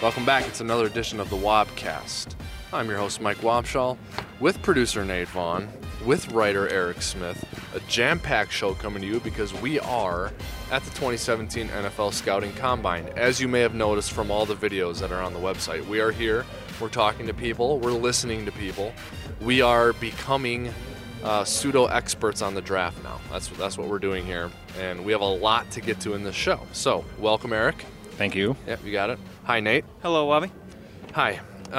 Welcome back. It's another edition of the Wobcast. I'm your host, Mike Wobschall, with producer Nate Vaughn, with writer Eric Smith. A jam-packed show coming to you because we are at the 2017 NFL Scouting Combine. As you may have noticed from all the videos that are on the website, we are here. We're talking to people. We're listening to people. We are becoming pseudo-experts on the draft now. That's what we're doing here, and we have a lot to get to in this show. So, welcome, Eric. Thank you. Yep, you got it. Hi, Nate. Hello, Wobby. Hi.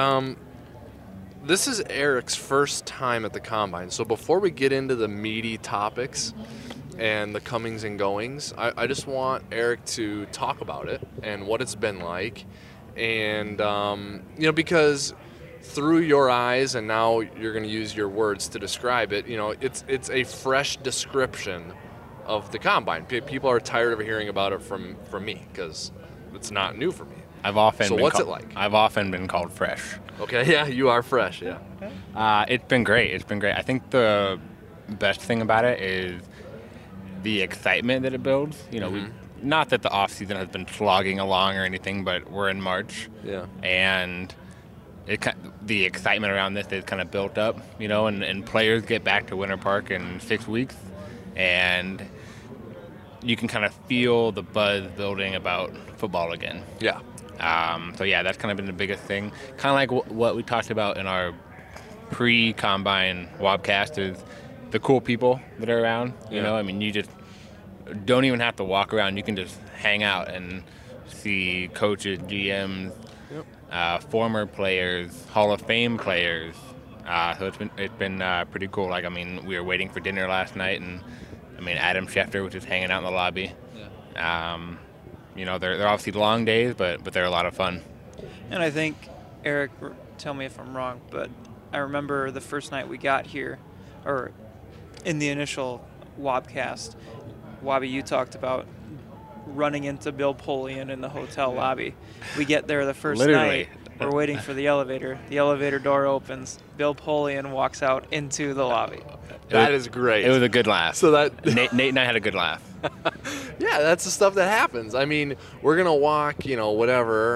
This is Eric's first time at the Combine, so before we get into the meaty topics and the comings and goings, I just want Eric to talk about it and what it's been like, and because through your eyes, and now you're going to use your words to describe it, it's a fresh description of the Combine. People are tired of hearing about it from me because it's not new for me. What's it like? I've often been called fresh. Okay, yeah, you are fresh, yeah. It's been great. I think the best thing about it is the excitement that it builds. Not that the off-season has been slogging along or anything, but we're in March. Yeah. And the excitement around this is kind of built up, and players get back to Winter Park in 6 weeks, and you can kind of feel the buzz building about football again. Yeah. That's kind of been the biggest thing. Kind of like what we talked about in our pre-Combine Wobcast is the cool people that are around. You just don't even have to walk around. You can just hang out and see coaches, GMs, former players, Hall of Fame players. So it's been pretty cool. We were waiting for dinner last night, and Adam Schefter was just hanging out in the lobby. Yeah. They're obviously long days, but they're a lot of fun. And I think, Eric, tell me if I'm wrong, but I remember the first night we got here, or in the initial Wobcast, Wobby, you talked about running into Bill Polian in the hotel lobby. We get there the first night. We're waiting for the elevator. The elevator door opens. Bill Polian walks out into the lobby. That is great. It was a good laugh. So that Nate and I had a good laugh. Yeah, that's the stuff that happens. We're gonna walk, whatever.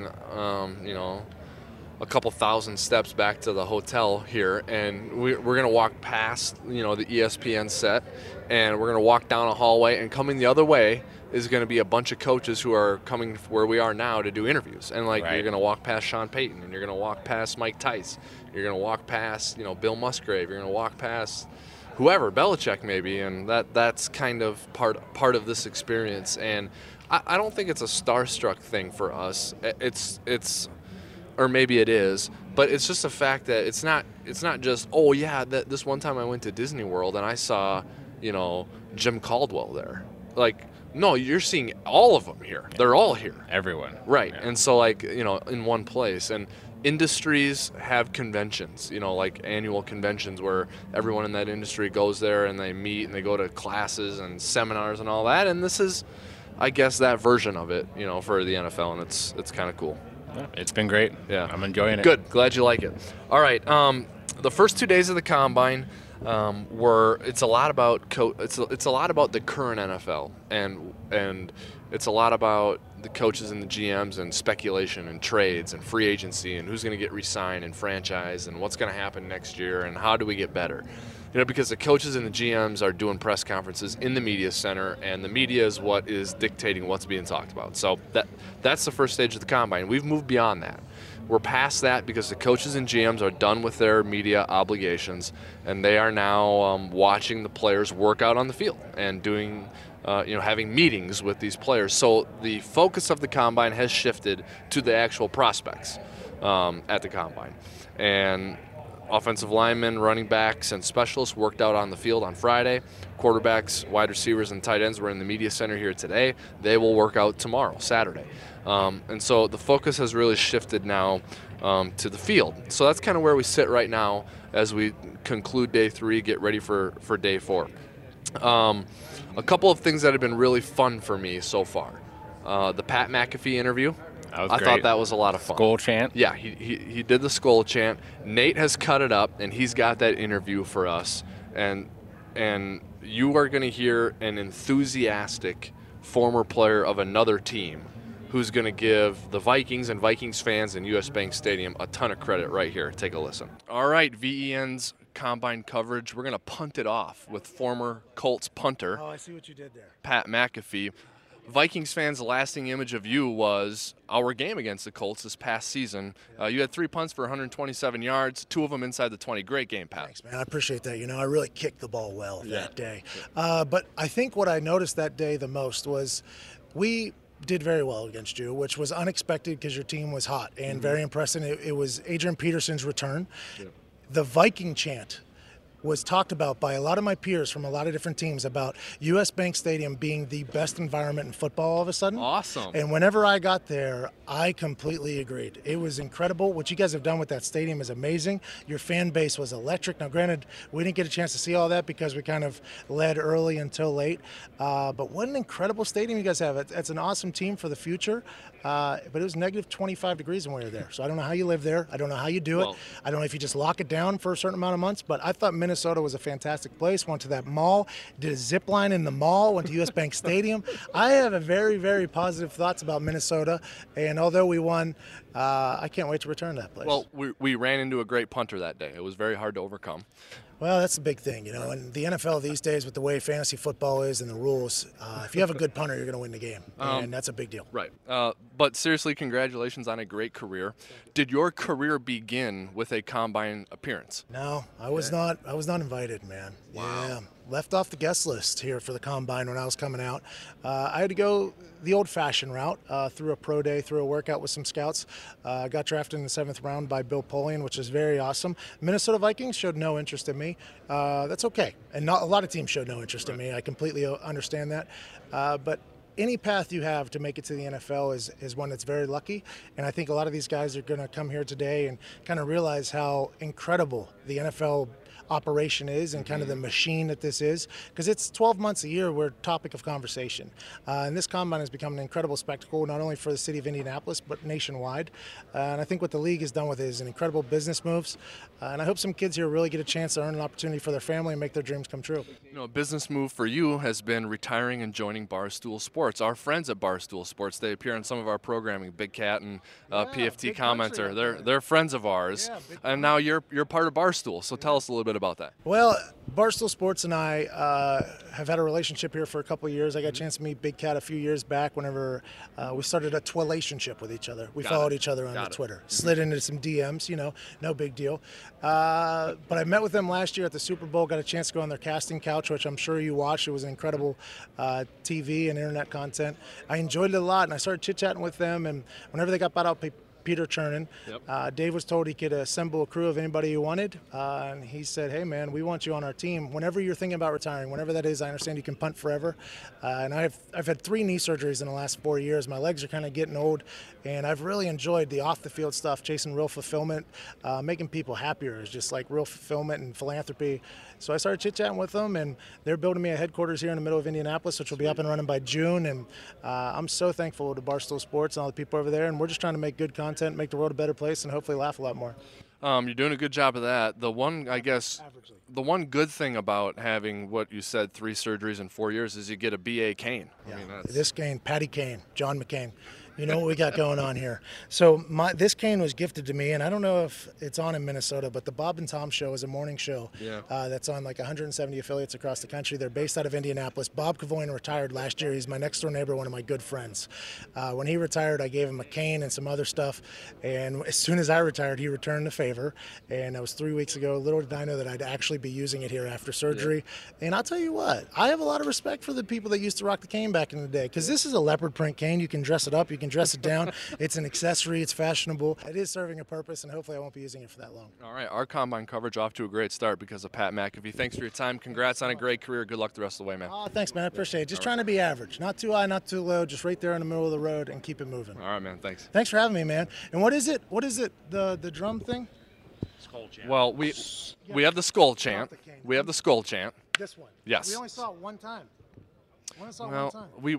A couple thousand steps back to the hotel here, and we're gonna walk past, the ESPN set, and we're gonna walk down a hallway, and coming the other way is going to be a bunch of coaches who are coming where we are now to do interviews. And You're going to walk past Sean Payton, and you're going to walk past Mike Tice. You're going to walk past, Bill Musgrave. You're going to walk past whoever, Belichick maybe. And that's kind of part of this experience. And I don't think it's a starstruck thing for us. It's or maybe it is, but it's just a fact that it's not just, oh yeah, this one time I went to Disney World and I saw, Jim Caldwell there. No, you're seeing all of them here. They're all here. Everyone. Right. Yeah. And so, in one place. And industries have conventions, annual conventions where everyone in that industry goes there and they meet and they go to classes and seminars and all that. And this is, I guess, that version of it, for the NFL. And it's kind of cool. Yeah, it's been great. Yeah. I'm enjoying it. Good. Glad you like it. All right. The first 2 days of the Combine, it's a lot about it's a lot about the current NFL and it's a lot about the coaches and the GMs and speculation and trades and free agency and who's going to get re-signed and franchise and what's going to happen next year and how do we get better. Because the coaches and the GMs are doing press conferences in the media center, and the media is what is dictating what's being talked about. So that's the first stage of the Combine. We've moved beyond that. We're past that because the coaches and GMs are done with their media obligations, and they are now watching the players work out on the field and doing, having meetings with these players. So the focus of the Combine has shifted to the actual prospects at the Combine. And offensive linemen, running backs, and specialists worked out on the field on Friday. Quarterbacks, wide receivers, and tight ends were in the media center here today. They will work out tomorrow, Saturday. And so the focus has really shifted now to the field. So that's kind of where we sit right now as we conclude day 3, get ready for day 4. A couple of things that have been really fun for me so far. The Pat McAfee interview. I thought that was a lot of fun. Skull chant? Yeah, he did the skull chant. Nate has cut it up, and he's got that interview for us. And you are going to hear an enthusiastic former player of another team who's going to give the Vikings and Vikings fans in US Bank Stadium a ton of credit right here. Take a listen. All right, VEN's Combine coverage. We're going to punt it off with former Colts punter Oh, I see what you did there. Pat McAfee. Vikings fans' lasting image of you was our game against the Colts this past season. You had 3 punts for 127 yards, 2 of them inside the 20. Great game, Pat. Thanks, man. I appreciate that. You know, I really kicked the ball well that day. But I think what I noticed that day the most was we did very well against you, which was unexpected because your team was hot and very impressive. It was Adrian Peterson's return. The Viking chant was talked about by a lot of my peers from a lot of different teams about US Bank Stadium being the best environment in football all of a sudden. Awesome. And whenever I got there, I completely agreed. It was incredible. What you guys have done with that stadium is amazing. Your fan base was electric. Now, granted, we didn't get a chance to see all that because we kind of led early until late. But what an incredible stadium you guys have. It's an awesome team for the future. But it was negative 25 degrees when we were there. So I don't know how you live there. I don't know how you do it. Well, I don't know if you just lock it down for a certain amount of months. But I thought Minnesota was a fantastic place. Went to that mall, did a zip line in the mall, went to US Bank Stadium. I have a very, very positive thoughts about Minnesota. And although we won, I can't wait to return to that place. Well, we ran into a great punter that day. It was very hard to overcome. Well, that's the big thing, you know. And the NFL these days, with the way fantasy football is and the rules, if you have a good punter, you're going to win the game, and that's a big deal. Right. But seriously, congratulations on a great career. Did your career begin with a combine appearance? No, I was not. I was not invited, man. Wow. Yeah, left off the guest list here for the combine when I was coming out. I had to go the old-fashioned route through a pro day, through a workout with some scouts. I got drafted in the 7th round by Bill Polian, which is very awesome. Minnesota Vikings showed no interest in me. That's okay, and not a lot of teams showed no interest in me. I completely understand that, but any path you have to make it to the NFL is one that's very lucky, and I think a lot of these guys are going to come here today and kind of realize how incredible the NFL operation is and kind of the machine that this is, because it's 12 months a year we're topic of conversation, and this combine has become an incredible spectacle not only for the city of Indianapolis but nationwide, and I think what the league has done with it is an incredible business moves, and I hope some kids here really get a chance to earn an opportunity for their family and make their dreams come true. You know, a business move for you has been retiring and joining Barstool Sports. Our friends at Barstool Sports, they appear in some of our programming. Big Cat and PFT Big commenter, Country they're friends of ours, Yeah, Big and now you're part of Barstool. So tell us a little bit about that. Well, Barstool Sports and I have had a relationship here for a couple of years. I got a chance to meet Big Cat a few years back whenever we started a twelationship with each other. We followed each other on Twitter, slid into some DMs, you know, no big deal. But I met with them last year at the Super Bowl, got a chance to go on their casting couch, which I'm sure you watched. It was incredible TV and internet content. I enjoyed it a lot, and I started chit-chatting with them, and whenever they got bought out Peter Chernin. Dave was told he could assemble a crew of anybody he wanted, and he said, hey man, we want you on our team whenever you're thinking about retiring, whenever that is. I understand you can punt forever, and I've had 3 knee surgeries in the last 4 years. My legs are kind of getting old, and I've really enjoyed the off the field stuff, chasing real fulfillment, making people happier is just like real fulfillment and philanthropy. So I started chit-chatting with them, and they're building me a headquarters here in the middle of Indianapolis, which will be up and running by June, and I'm so thankful to Barstool Sports and all the people over there, and we're just trying to make good content, make the world a better place, and hopefully laugh a lot more. You're doing a good job of that. The one, I guess, the one good thing about having what you said, 3 surgeries in 4 years, is you get a B.A. Kane. Yeah. I mean, that's... This Kane, Patty Kane, John McCain. You know what we got going on here. So this cane was gifted to me, and I don't know if it's on in Minnesota, but the Bob and Tom Show is a morning show that's on like 170 affiliates across the country. They're based out of Indianapolis. Bob Cavoyne retired last year. He's my next door neighbor, one of my good friends. When he retired, I gave him a cane and some other stuff, and as soon as I retired, he returned the favor, and that was 3 weeks ago. Little did I know that I'd actually be using it here after surgery. And I'll tell you what, I have a lot of respect for the people that used to rock the cane back in the day, because this is a leopard print cane. You can dress it up, you can dress it down. It's an accessory, it's fashionable. It is serving a purpose, and hopefully I won't be using it for that long. All right, our combine coverage off to a great start because of Pat McAfee. Thanks for your time. Congrats on a great career. Good luck the rest of the way, man. Oh, thanks, man. I appreciate it. Just trying to be average. Not too high, not too low. Just right there in the middle of the road and keep it moving. All right, man. Thanks. Thanks for having me, man. And what is it? What is it? The drum thing? Skull chant. Well, we have the skull chant. We have the skull chant. This one. Yes. We only saw it one time. Well, we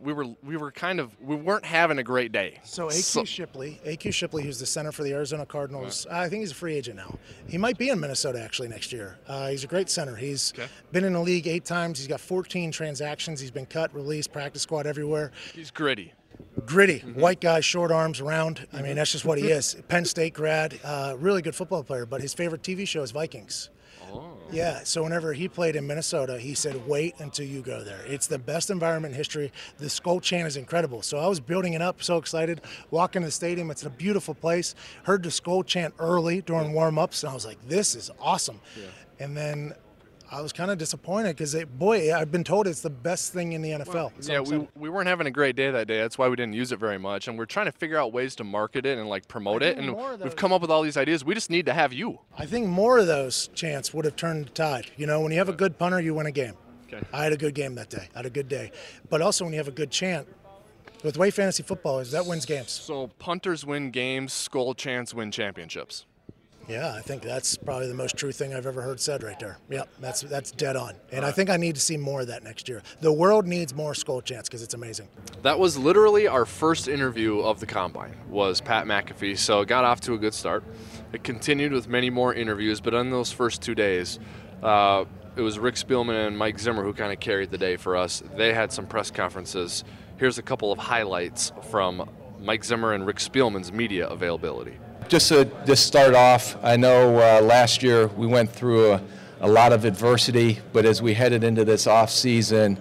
weren't having a great day. So A.Q. Shipley, who's the center for the Arizona Cardinals, I think he's a free agent now. He might be in Minnesota actually next year. He's a great center. He's been in the league 8 times. He's got 14 transactions. He's been cut, released, practice squad everywhere. He's gritty. Gritty, white guy, short arms, round. I mean, that's just what he is. Penn State grad, really good football player, but his favorite TV show is Vikings. Oh. Yeah, so whenever he played in Minnesota, he said, wait until you go there. It's the best environment in history. The Skull Chant is incredible. So I was building it up, so excited. Walking to the stadium, it's a beautiful place. Heard the Skull Chant early during warm-ups, and I was like, this is awesome. Yeah. And then I was kind of disappointed because, I've been told it's the best thing in the NFL. Well, yeah, we weren't having a great day that day. That's why we didn't use it very much. And we're trying to figure out ways to market it and like promote it. And we've come up with all these ideas. We just need to have you. I think more of those chants would have turned the tide. You know, when you have a good punter, you win a game. Okay. I had a good game that day. I had a good day. But also when you have a good chant, with the way fantasy football is, that wins games. So punters win games, Skull Chants win championships. Yeah, I think that's probably the most true thing I've ever heard said right there. Yep, that's dead on. And I think I need to see more of that next year. The world needs more Skull Chants because it's amazing. That was literally our first interview of the Combine, was Pat McAfee. So it got off to a good start. It continued with many more interviews, but on those first 2 days, it was Rick Spielman and Mike Zimmer who kind of carried the day for us. They had some press conferences. Here's a couple of highlights from Mike Zimmer and Rick Spielman's media availability. Just to start off, I know last year we went through a lot of adversity, but as we headed into this off season,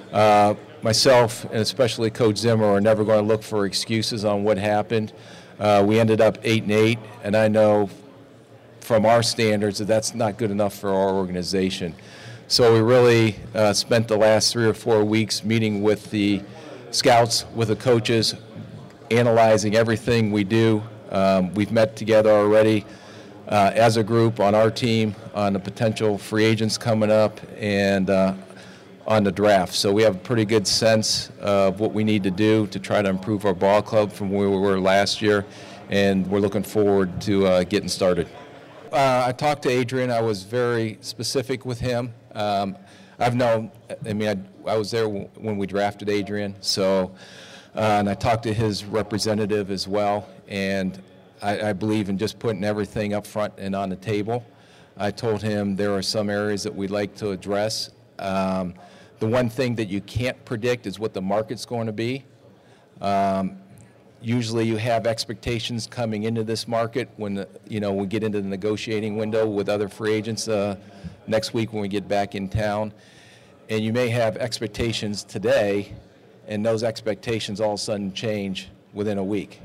myself and especially Coach Zimmer are never going to look for excuses on what happened. We ended up 8-8, and I know from our standards that that's not good enough for our organization. So we really spent the last 3 or 4 weeks meeting with the scouts, with the coaches, analyzing everything we do. We've met together already as a group on our team, on the potential free agents coming up, and on the draft. So we have a pretty good sense of what we need to do to try to improve our ball club from where we were last year, and we're looking forward to getting started. I talked to Adrian. I was very specific with him. I've known, I was there when we drafted Adrian, so, and I talked to his representative as well, and I believe in just putting everything up front and on the table. I told him there are some areas that we'd like to address. The one thing that you can't predict is what the market's going to be. Usually you have expectations coming into this market when we get into the negotiating window with other free agents next week when we get back in town. And you may have expectations today, and those expectations all of a sudden change within a week.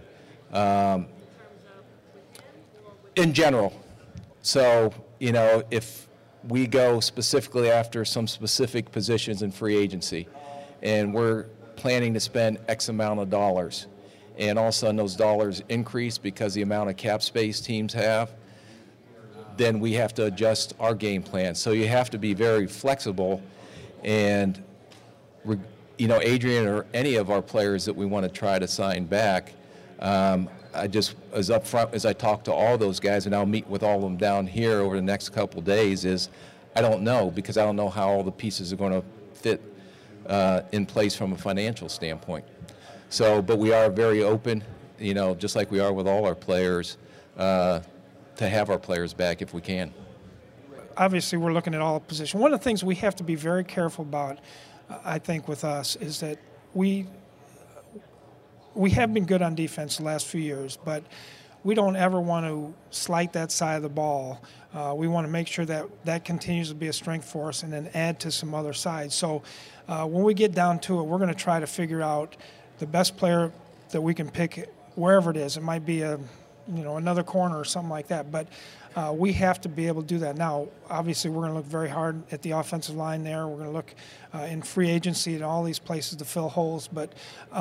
In general. So, if we go specifically after some specific positions in free agency, and we're planning to spend X amount of dollars, and all of a sudden those dollars increase because the amount of cap space teams have, then we have to adjust our game plan. So you have to be very flexible, and Adrian or any of our players that we want to try to sign back, I just, as up front as I talk to all those guys, and I'll meet with all of them down here over the next couple of days, is I don't know, because I don't know how all the pieces are going to fit in place from a financial standpoint. So, but we are very open, just like we are with all our players, to have our players back if we can. Obviously, we're looking at all positions. One of the things we have to be very careful about, I think, with us is that we have been good on defense the last few years, but we don't ever want to slight that side of the ball. We want to make sure that continues to be a strength for us and then add to some other sides. So when we get down to it, we're going to try to figure out the best player that we can pick wherever it is. It might be another corner or something like that, but we have to be able to do that. Now, obviously, we're going to look very hard at the offensive line there. We're going to look in free agency at all these places to fill holes, but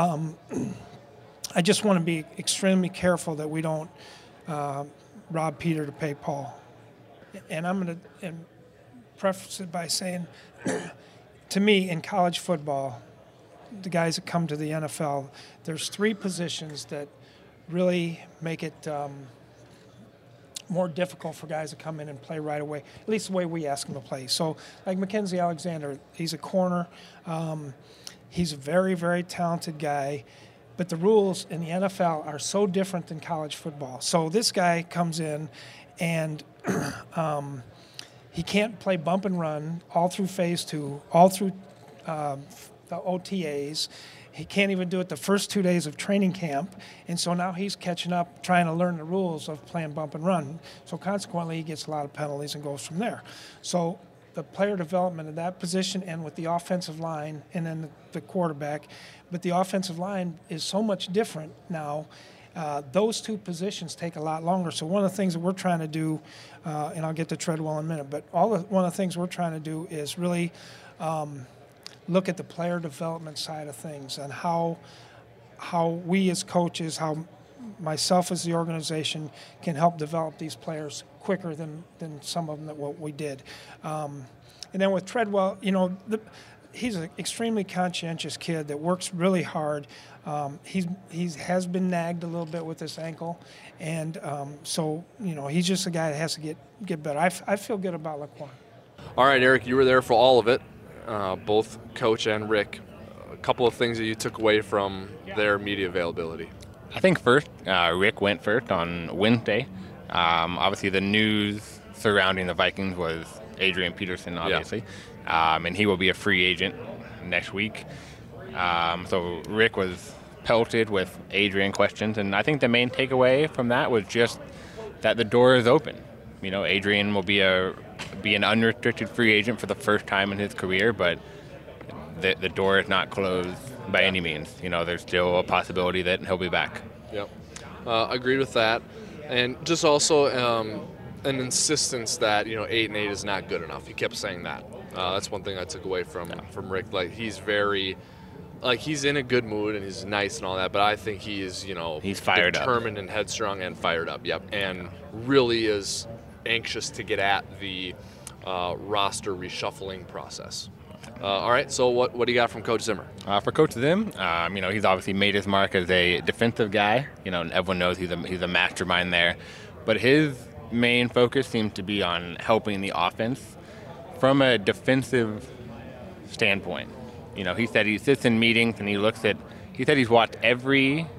I just want to be extremely careful that we don't rob Peter to pay Paul. And I'm going to preface it by saying, to me, in college football, the guys that come to the NFL, there's 3 positions that really make it more difficult for guys to come in and play right away, at least the way we ask them to play. So, like Mackenzie Alexander, he's a corner. He's a very, very talented guy. But the rules in the NFL are so different than college football. So this guy comes in and he can't play bump and run all through phase 2, all through the OTAs. He can't even do it the first 2 days of training camp, and so now he's catching up, trying to learn the rules of playing bump and run. So consequently, he gets a lot of penalties and goes from there. So the player development of that position and with the offensive line and then the quarterback, but the offensive line is so much different now. Those two positions take a lot longer. So one of the things that we're trying to do, and I'll get to Treadwell in a minute, but one of the things we're trying to do is really look at the player development side of things and how we as coaches, how myself as the organization can help develop these players quicker than some of them that what we did. And then with Treadwell, he's an extremely conscientious kid that works really hard. He has been nagged a little bit with this ankle, and so he's just a guy that has to get better. I feel good about Laquan. All right, Eric, you were there for all of it, both Coach and Rick. A couple of things that you took away from their media availability. I think first, Rick went first on Wednesday. Obviously, the news surrounding the Vikings was Adrian Peterson, obviously, and he will be a free agent next week. So Rick was pelted with Adrian questions, and I think the main takeaway from that was just that the door is open. Adrian will be an unrestricted free agent for the first time in his career, but the door is not closed by any means. There's still a possibility that he'll be back. Yep. Agreed with that. And just also an insistence that, 8-8 is not good enough. He kept saying that. That's one thing I took away from Rick. Like, he's very, he's in a good mood and he's nice and all that, but I think he is, he's fired determined and headstrong and fired up. Yep. And really is anxious to get at the roster reshuffling process. All right, so what do you got from Coach Zimmer? For Coach Zim, he's obviously made his mark as a defensive guy. And everyone knows he's a mastermind there. But his main focus seems to be on helping the offense from a defensive standpoint. He said he sits in meetings and he said he's watched every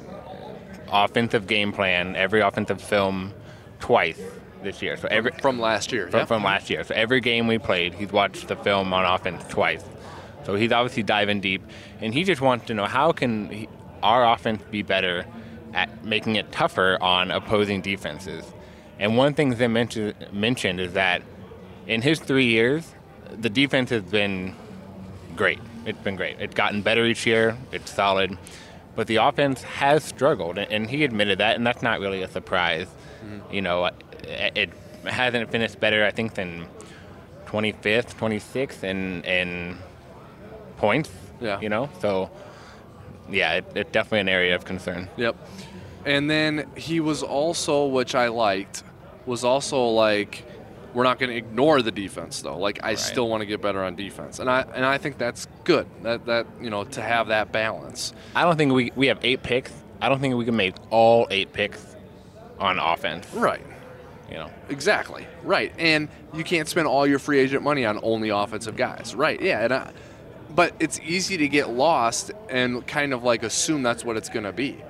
offensive game plan, every offensive film twice this year. So from last year. From last year. So every game we played, he's watched the film on offense twice. So he's obviously diving deep, and he just wants to know how can our offense be better at making it tougher on opposing defenses. And one thing they mentioned is that in his 3 years, the defense has been great. It's been great. It's gotten better each year. It's solid. But the offense has struggled, and he admitted that, and that's not really a surprise. Mm-hmm. It hasn't finished better, I think, than 25th, 26th in points. Yeah. So, yeah, it's definitely an area of concern. Yep. And then he was also, which I liked, was also like, we're not going to ignore the defense, though. I still want to get better on defense. And I think that's good, that to have that balance. I don't think we have 8 picks. I don't think we can make all 8 picks on offense. Right. Exactly. Right. And you can't spend all your free agent money on only offensive guys. Right. Yeah. And but it's easy to get lost and kind of assume that's what it's going to be.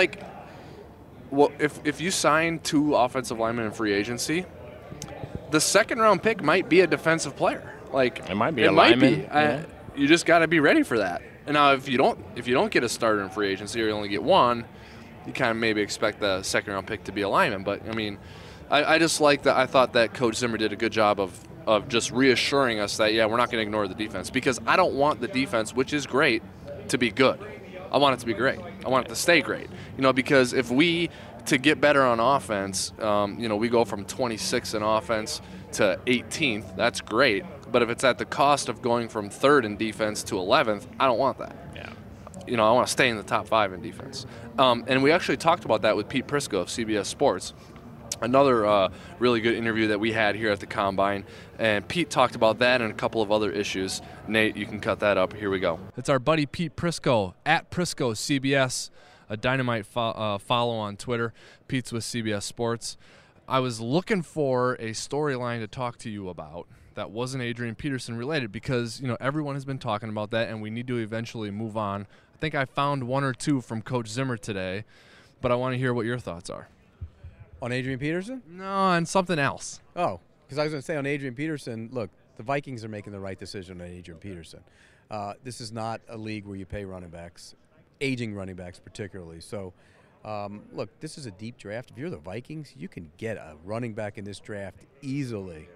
Well, if you sign 2 offensive linemen in free agency, the second round pick might be a defensive player. It might be a lineman. Yeah. You just got to be ready for that. And now if you don't get a starter in free agency or you only get one, you kind of maybe expect the second round pick to be a lineman. But I just like that. I thought that Coach Zimmer did a good job of just reassuring us that, we're not going to ignore the defense, because I don't want the defense, which is great, to be good. I want it to be great. I want it to stay great. Because if to get better on offense, we go from 26th in offense to 18th, that's great. But if it's at the cost of going from 3rd in defense to 11th, I don't want that. Yeah. I want to stay in the top 5 in defense. And we actually talked about that with Pete Prisco of CBS Sports. Another really good interview that we had here at the Combine. And Pete talked about that and a couple of other issues. Nate, you can cut that up. Here we go. It's our buddy Pete Prisco, at Prisco CBS, a dynamite follow on Twitter. Pete's with CBS Sports. I was looking for a storyline to talk to you about that wasn't Adrian Peterson related, because everyone has been talking about that and we need to eventually move on. I think I found 1 or 2 from Coach Zimmer today, but I want to hear what your thoughts are. On Adrian Peterson? No, on something else. Oh, because I was going to say on Adrian Peterson, look, the Vikings are making the right decision on Adrian Peterson. This is not a league where you pay running backs, aging running backs particularly. So, look, this is a deep draft. If you're the Vikings, you can get a running back in this draft easily.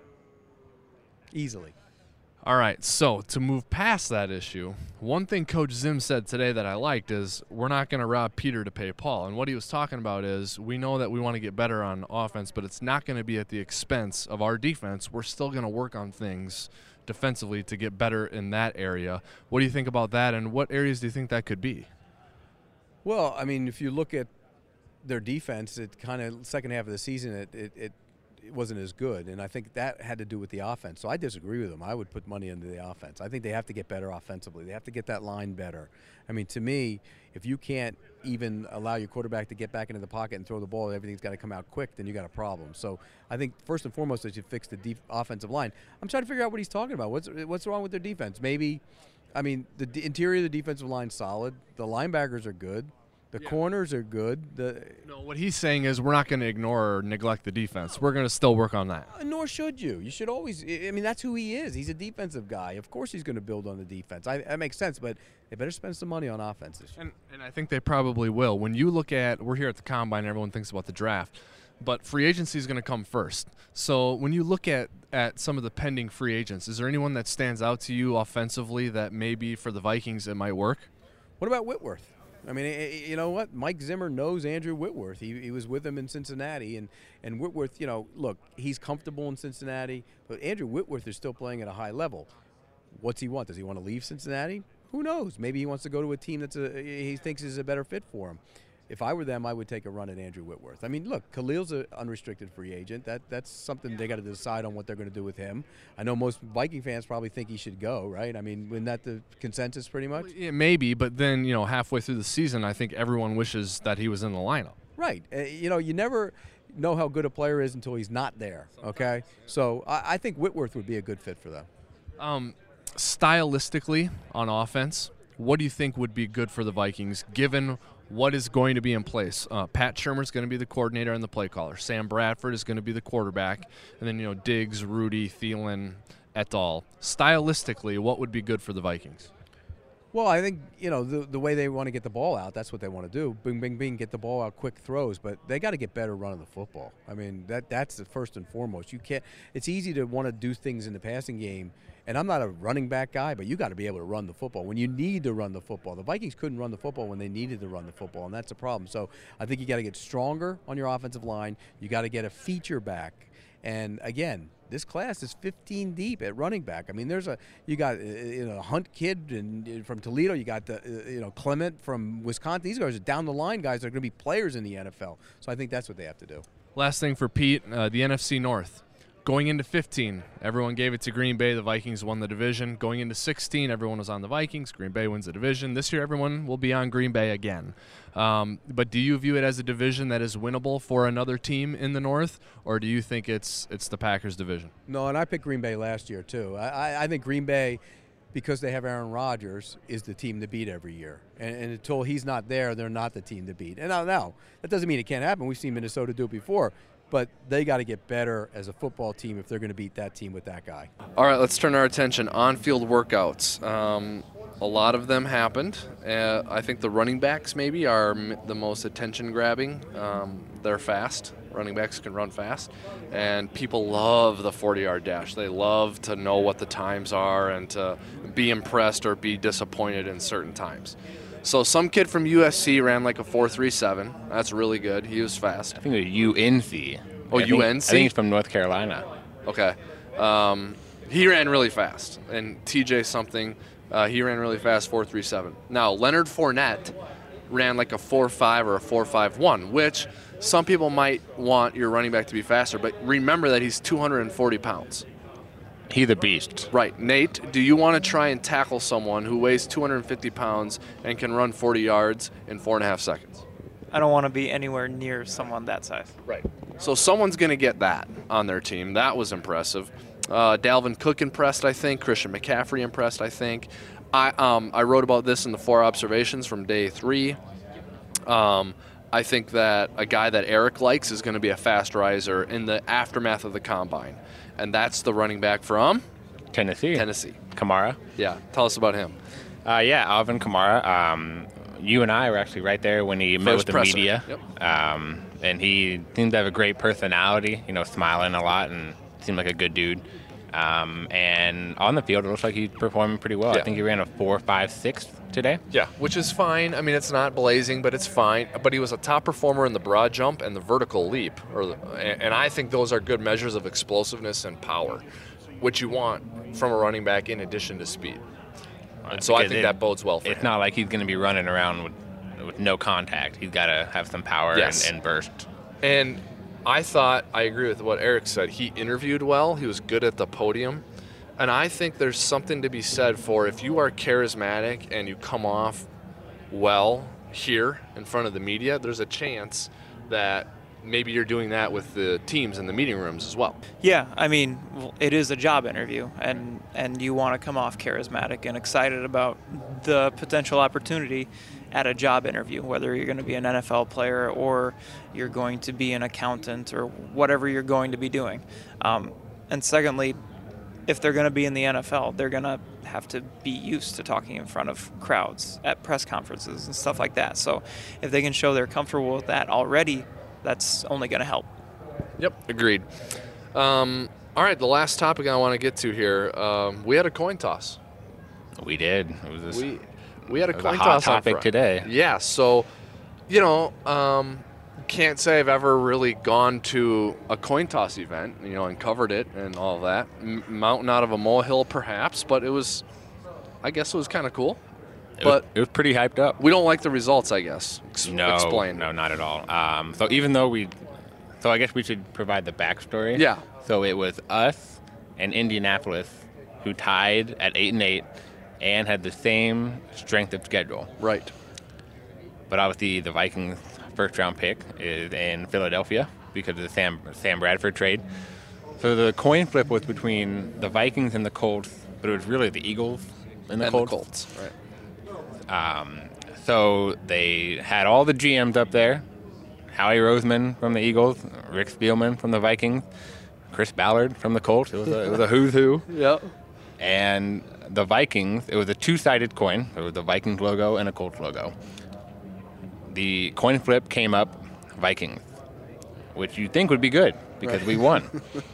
Easily. All right, so to move past that issue, one thing Coach Zim said today that I liked is we're not going to rob Peter to pay Paul. And what he was talking about is we know that we want to get better on offense, but it's not going to be at the expense of our defense. We're still going to work on things defensively to get better in that area. What do you think about that, and what areas do you think that could be? Well, I mean, if you look at their defense, it kind of second half of the season, it wasn't as good, and I think that had to do with the offense. So I disagree with them. I would put money into the offense. I think they have to get better offensively. They have to get that line better. I mean, to me, if you can't even allow your quarterback to get back into the pocket and throw the ball, everything's got to come out quick, then you got a problem. So I think first and foremost, they should fix the offensive line. I'm trying to figure out what he's talking about. What's wrong with their defense? Maybe, I mean, the interior of the defensive line's solid. The linebackers are good. The corners are good. No, what he's saying is we're not going to ignore or neglect the defense. We're going to still work on that. Nor should you. You should always – I mean, that's who he is. He's a defensive guy. Of course he's going to build on the defense. That makes sense, but they better spend some money on offense this year. And I think they probably will. When you look at – we're here at the Combine. Everyone thinks about the draft. But free agency is going to come first. So when you look at some of the pending free agents, is there anyone that stands out to you offensively that maybe for the Vikings it might work? What about Whitworth? I mean, you know what? Mike Zimmer knows Andrew Whitworth. He was with him in Cincinnati, and Whitworth, you know, look, he's comfortable in Cincinnati, but Andrew Whitworth is still playing at a high level. What's he want? Does he want to leave Cincinnati? Who knows? Maybe he wants to go to a team he thinks is a better fit for him. If I were them, I would take a run at Andrew Whitworth. I mean, look, Khalil's an unrestricted free agent. That's something they got to decide on what they're going to do with him. I know most Viking fans probably think he should go, right? I mean, isn't that the consensus pretty much? Yeah, maybe, but then, you know, halfway through the season, I think everyone wishes that he was in the lineup. Right. You know, you never know how good a player is until he's not there, okay? So I think Whitworth would be a good fit for them. Stylistically, on offense, what do you think would be good for the Vikings, given what is going to be in place? Pat Shurmur's going to be the coordinator and the play caller. Sam Bradford is going to be the quarterback. And then, you know, Diggs, Rudy, Thielen, et al. Stylistically, what would be good for the Vikings? Well, I think, you know, the way they want to get the ball out, that's what they want to do. Bing, bing, bing, get the ball out, quick throws. But they got to get better running the football. I mean, that's the first and foremost. You can't. It's easy to want to do things in the passing game. And I'm not a running back guy, but you got to be able to run the football when you need to run the football. The Vikings couldn't run the football when they needed to run the football, and that's a problem. So I think you got to get stronger on your offensive line. You got to get a feature back. And again, this class is 15 deep at running back. I mean, you got Hunt kid from Toledo. You got Clement from Wisconsin. These guys are down the line guys that are going to be players in the NFL. So I think that's what they have to do. Last thing for Pete, the NFC North. Going into 15, everyone gave it to Green Bay. The Vikings won the division. Going into 16, everyone was on the Vikings. Green Bay wins the division. This year, everyone will be on Green Bay again. But do you view it as a division that is winnable for another team in the North, or do you think it's the Packers division? No, and I picked Green Bay last year too. I think Green Bay, because they have Aaron Rodgers, is the team to beat every year. And until he's not there, they're not the team to beat. And now that doesn't mean it can't happen. We've seen Minnesota do it before. But they got to get better as a football team if they're going to beat that team with that guy. All right, let's turn our attention on-field workouts. A lot of them happened. I think the running backs maybe are the most attention-grabbing. They're fast. Running backs can run fast. And people love the 40-yard dash. They love to know what the times are and to be impressed or be disappointed in certain times. So some kid from USC ran like a 4.37. That's really good. He was fast. I think it was UNC. Oh, UNC? I think he's from North Carolina. Okay. He ran really fast. And TJ something, he ran really fast, 4.37. Now, Leonard Fournette ran like a 4.5 or a 4.51, which some people might want your running back to be faster. But remember that he's 240 pounds. He's a beast. Right. Nate, do you want to try and tackle someone who weighs 250 pounds and can run 40 yards in 4.5 seconds? I don't want to be anywhere near someone that size. Right. So someone's going to get that on their team. That was impressive. Dalvin Cook impressed, I think. Christian McCaffrey impressed, I think. I wrote about this in the 4 observations from day 3. I think that a guy that Eric likes is going to be a fast riser in the aftermath of the combine. And that's the running back from? Tennessee. Kamara. Yeah. Tell us about him. Yeah, Alvin Kamara. You and I were actually right there when he met with the presser. media. Yep. And he seemed to have a great personality, smiling a lot and seemed like a good dude. And on the field, it looks like he's performing pretty well. Yeah. I think he ran a 4.56 today. Yeah, which is fine. I mean, it's not blazing, but it's fine. But he was a top performer in the broad jump and the vertical leap, and I think those are good measures of explosiveness and power, which you want from a running back in addition to speed. And so I think that bodes well for him. It's not like he's going to be running around with no contact. He's got to have some power and burst. And I agree with what Eric said. He interviewed well. He was good at the podium. And I think there's something to be said for if you are charismatic and you come off well here in front of the media, there's a chance that maybe you're doing that with the teams in the meeting rooms as well. Yeah, I mean, it is a job interview, and you want to come off charismatic and excited about the potential opportunity at a job interview, whether you're going to be an NFL player or you're going to be an accountant or whatever you're going to be doing. And secondly, if they're going to be in the NFL, they're going to have to be used to talking in front of crowds at press conferences and stuff like that. So if they can show they're comfortable with that already, that's only going to help. Yep, agreed. All right, the last topic I want to get to here, we had a coin toss. We did. It was we had a coin hot toss topic on today. Yeah, so, can't say I've ever really gone to a coin toss event, and covered it and all of that. Mountain out of a molehill, perhaps, but I guess it was kind of cool. It was pretty hyped up. We don't like the results, I guess. Explain. No, not at all. So even though I guess we should provide the backstory. Yeah. So it was us and Indianapolis who tied at 8-8 and had the same strength of schedule. Right. But obviously the Vikings' first-round pick is in Philadelphia because of the Sam Bradford trade. So the coin flip was between the Vikings and the Colts, but it was really the Eagles and the Colts. Right. So they had all the GMs up there. Howie Roseman from the Eagles, Rick Spielman from the Vikings, Chris Ballard from the Colts. It was a who's who. Yep. And the Vikings, it was a two-sided coin. There was the Vikings logo and a Colts logo. The coin flip came up Vikings, which you'd think would be good because we won.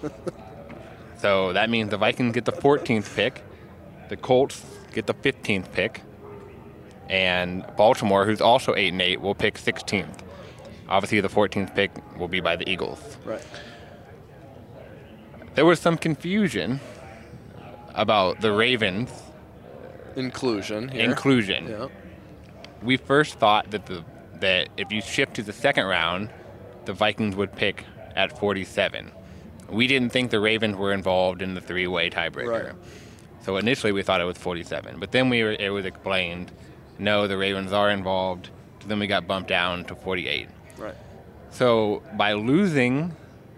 So that means the Vikings get the 14th pick, the Colts get the 15th pick, and Baltimore, who's also 8-8, will pick 16th. Obviously, the 14th pick will be by the Eagles. Right. There was some confusion about the Ravens' inclusion here. Inclusion. Yep. We first thought that if you shift to the second round, the Vikings would pick at 47. We didn't think the Ravens were involved in the three-way tiebreaker. Right. So initially we thought it was 47. But then it was explained, no, the Ravens are involved. So then we got bumped down to 48. Right. So by winning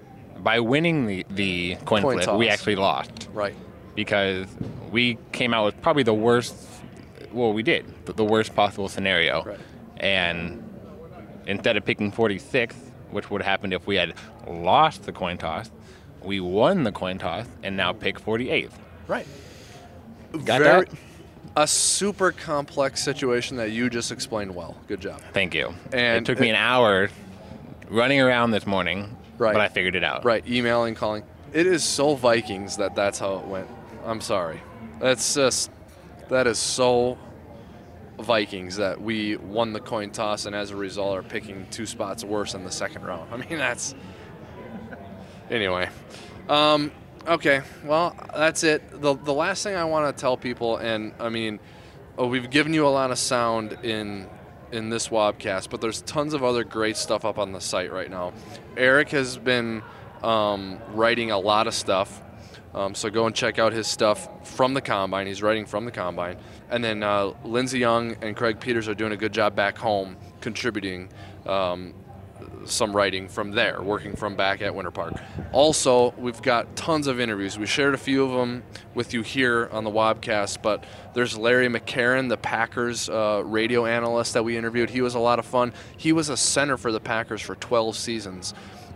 the coin flip, toss. we actually lost. Right. Because we came out with probably the worst, the worst possible scenario. Right. And instead of picking 46th, which would have happened if we had lost the coin toss, we won the coin toss and now pick 48th. Right. Got that? A super complex situation that you just explained well. Good job. Thank you. And it took me an hour running around this morning, Right. but I figured it out. Right. Emailing, calling. It is so Vikings that's how it went. I'm sorry. That is so Vikings that we won the coin toss and as a result are picking 2 spots worse in the second round. I mean, that's... Anyway. Okay, well, that's it. The last thing I want to tell people, and I mean, we've given you a lot of sound in this Wobcast, but there's tons of other great stuff up on the site right now. Eric has been writing a lot of stuff, so go and check out his stuff from the Combine. He's writing from the Combine. And then Lindsey Young and Craig Peters are doing a good job back home contributing some writing from there, working from back at Winter Park. Also, we've got tons of interviews. We shared a few of them with you here on the Wobcast, but there's Larry McCarron, the Packers radio analyst that we interviewed. He was a lot of fun. He was a center for the Packers for 12 seasons.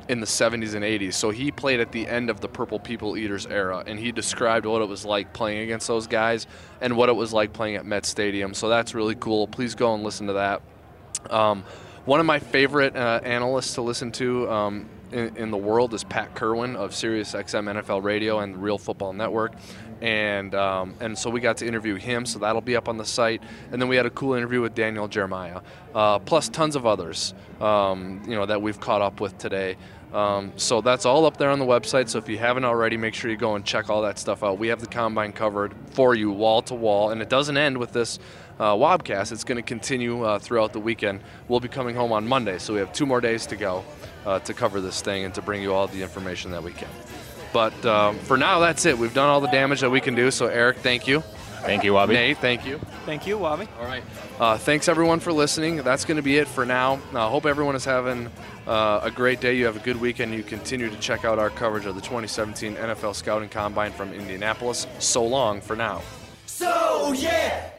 in the 70s and 80s. So he played at the end of the Purple People Eaters era, and he described what it was like playing against those guys and what it was like playing at Met Stadium. So that's really cool. Please go and listen to that. One of my favorite analysts to listen to in the world is Pat Kerwin of SiriusXM NFL Radio and the Real Football Network. And so we got to interview him, so that'll be up on the site. And then we had a cool interview with Daniel Jeremiah, plus tons of others, that we've caught up with today. So that's all up there on the website. So if you haven't already, make sure you go and check all that stuff out. We have the Combine covered for you wall to wall, and it doesn't end with this Wobcast. It's going to continue throughout the weekend. We'll be coming home on Monday, so we have 2 more days to go to cover this thing and to bring you all the information that we can. But for now, that's it. We've done all the damage that we can do. So, Eric, thank you. Thank you, Wabi. Nate, thank you. Thank you, Wabi. All right. Thanks, everyone, for listening. That's going to be it for now. I hope everyone is having a great day. You have a good weekend. You continue to check out our coverage of the 2017 NFL Scouting Combine from Indianapolis. So long for now. So, yeah.